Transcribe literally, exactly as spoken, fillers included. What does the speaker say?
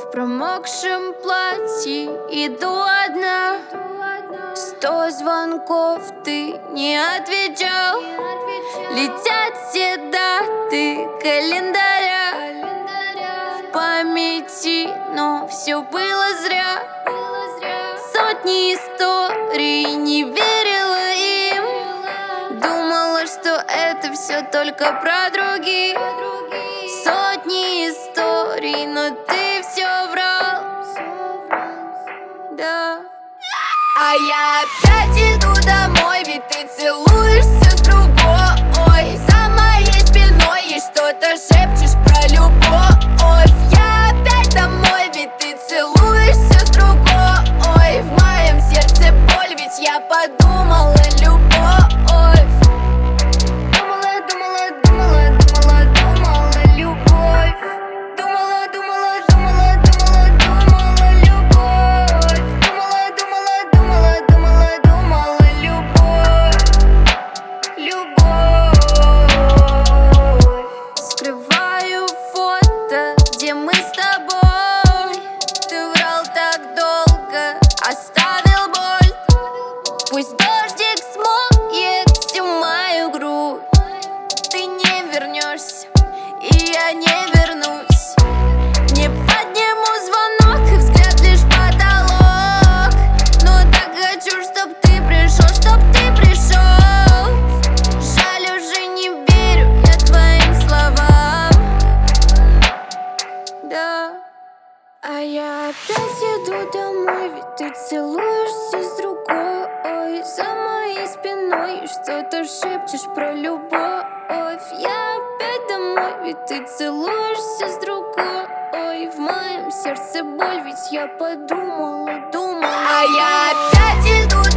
В промокшем платье иду одна. Сто звонков ты не отвечал. Летят все даты календаря в памяти, но все было зря. Сотни историй, не верила им. Думала, что это все только про других. Сотни историй, но ты все врал. Да. А я опять иду домой, ведь ты целуешься с другой. За моей спиной и что-то шепчешь про любовь. Я опять домой, ведь ты целуешься с другой. В моем сердце боль, ведь я подумала любовь. Думала, думала, думала, думала, думала любовь. Думала, думала, думала, думала, думала любовь. Думала, думала, думала, думала, думала любовь. Любовь. Скрываю фото, где мы с тобой. Ты врал так долго, оставил боль. Пусть дождик смоет всю мою грудь. Ты не вернешься, и я не вернусь. Не подниму звонок, и взгляд лишь потолок. Но так хочу, чтоб ты пришел, чтоб ты пришел. Жаль, уже не верю я твоим словам. Да. А я опять иду домой, ведь ты целуешься с другой. За моей спиной и что-то шепчешь про любовь. Я опять домой, ведь ты целуешься с другой. В моем сердце боль, ведь я подумала, думала. А я опять иду